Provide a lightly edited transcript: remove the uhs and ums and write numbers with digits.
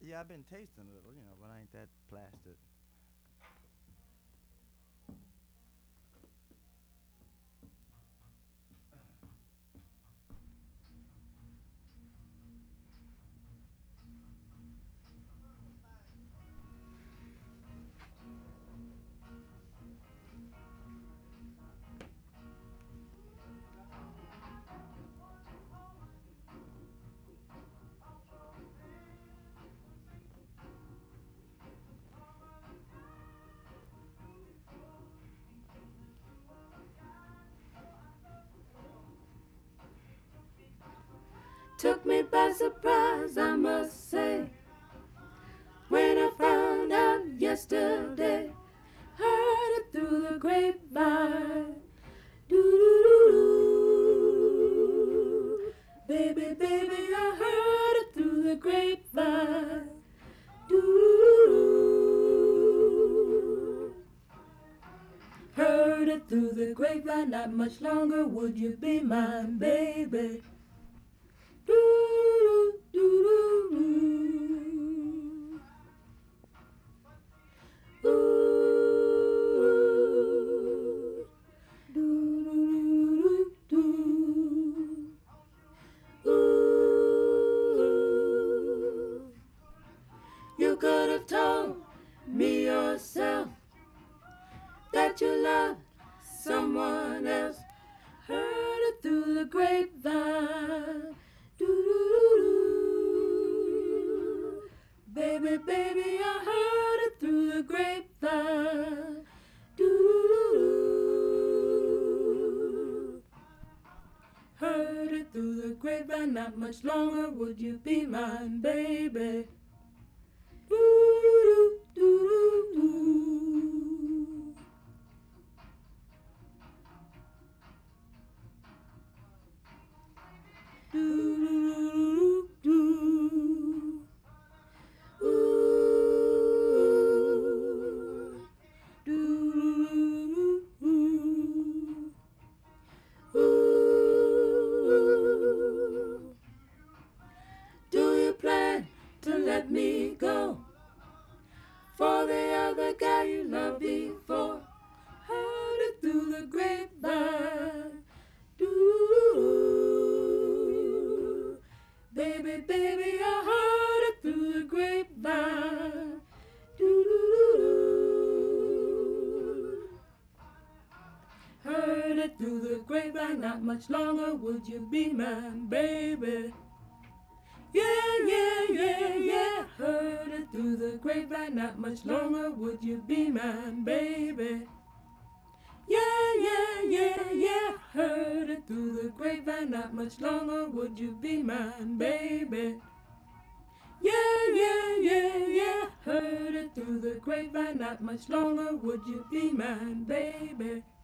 Yeah, I've been tasting a little, but I ain't that plastered. Took me by surprise, I must say, when I found out yesterday. Heard it through the grapevine. Doo-doo-doo-doo. Baby, baby, I heard it through the grapevine. Doo-doo-doo-doo. Heard it through the grapevine. Not much longer would you be mine, baby. Doo-doo-doo-doo. Ooh. Doo-doo-doo-doo. Ooh. You could have told me yourself that you loved someone else. Heard it through the grapevine. Doo-doo-doo-doo. Baby, baby, I heard it through the grapevine. Doo-doo-doo-doo. Heard it through the grapevine. Not much longer would you be mine, baby. Doo-doo-doo-doo. Doo-doo-doo-doo. Ooh. Doo-doo-doo-doo. Ooh. Do you plan to let me go for the other guy you loved before? Heard it through the grapevine. Doo. Baby, baby, I heard it through the grapevine. Doo. Heard it through the grapevine. Not much longer would you be mine, baby. Yeah, yeah, yeah, yeah. Heard it through the grapevine. Not much longer would you be mine, baby. Yeah, yeah, yeah, yeah. Heard it through the grapevine. Not much longer would you be mine, baby. Yeah, yeah, yeah, yeah. Heard it through the grapevine. Not much longer would you be mine, baby.